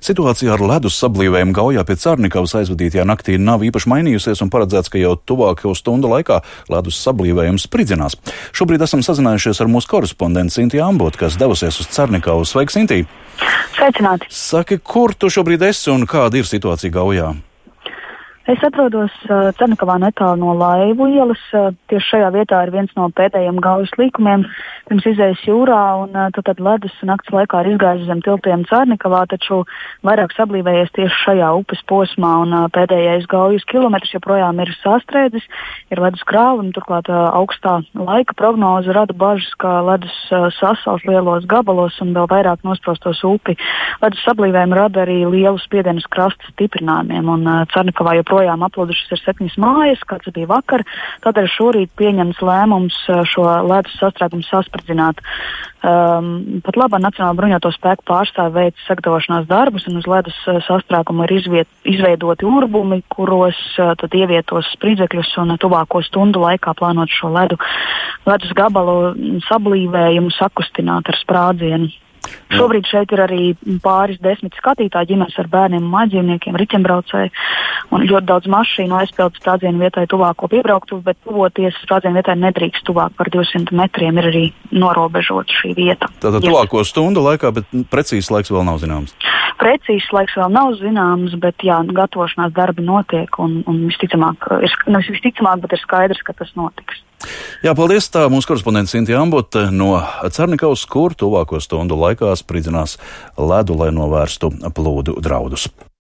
Situācija ar ledus sablīvējumu Gaujā pie Carnikavas aizvadītajā naktī nav īpaši mainījusies un paredzēts, ka jau tuvāko stundu laikā ledus sablīvējums spridzinās. Šobrīd esam sazinājušies ar mūsu korespondentu Sinti Ambotu, kas devusies uz Carnikavu. Sveiki, Sinti! Sveicināti! Saki, kur tu šobrīd esi un kāda ir situācija Gaujā? Es atrodos Carnikavā netālu no Laivu ielas. Tieši šajā vietā ir viens no pēdējiem Gaujas līkumiem pirms izējas jūrā, un tad ledus nakts laikā ir izgājis zem tiltiem Carnikavā, taču vairāk sablīvējies tieši šajā upes posmā, un pēdējais Gaujas kilometrs joprojām ir sastrēdzis, ir ledus krāva, un turklāt augstā laika prognoze rada bažas, ka ledus sasals lielos gabalos un vēl vairāk nosprostos upi. Ledus sablīvējumi rada arī lielu spiedienu uz krasta stiprinājumiem, un Carnikavā joprojām aplodušas ir 7 mājas, kāds bija vakar, tādēļ šorīt pieņems lēmums šo ledus sastrēgumu saspridzināt. Pat labā Nacionālo bruņoto spēku pārstāvi veic sagatavošanās darbus, un uz ledus sastrēgumu ir izveidoti urbumi, kuros tad ievietos spridzekļus, un tuvāko stundu laikā plānot šo ledus gabalu sablīvējumu sakustināt ar sprādzienu. Šobrīd šeit ir arī pāris 10 skatītāji, ģimenes ar bērniem un mājdzīvniekiem, riķembraucēji, un ļoti daudz mašīnu aizpildu sprādzienu vietai tuvāko piebrauktuvi, bet tuvoties sprādzienu vietai nedrīkst tuvāk par 200 metriem, ir arī norobežota šī vieta. Tātad tuvāko stundu laikā, bet precīzs laiks vēl nav zināms? Precīzs laiks vēl nav zināms, bet jā, gatavošanās darbi notiek, un visticamāk, bet ir skaidrs, ka tas notiks. Jā, paldies. Tā mūsu korespondents Sinti Ambota no Carnikavas, kur tuvāko stundu laikā spridzinās ledu, lai novērstu plūdu draudus.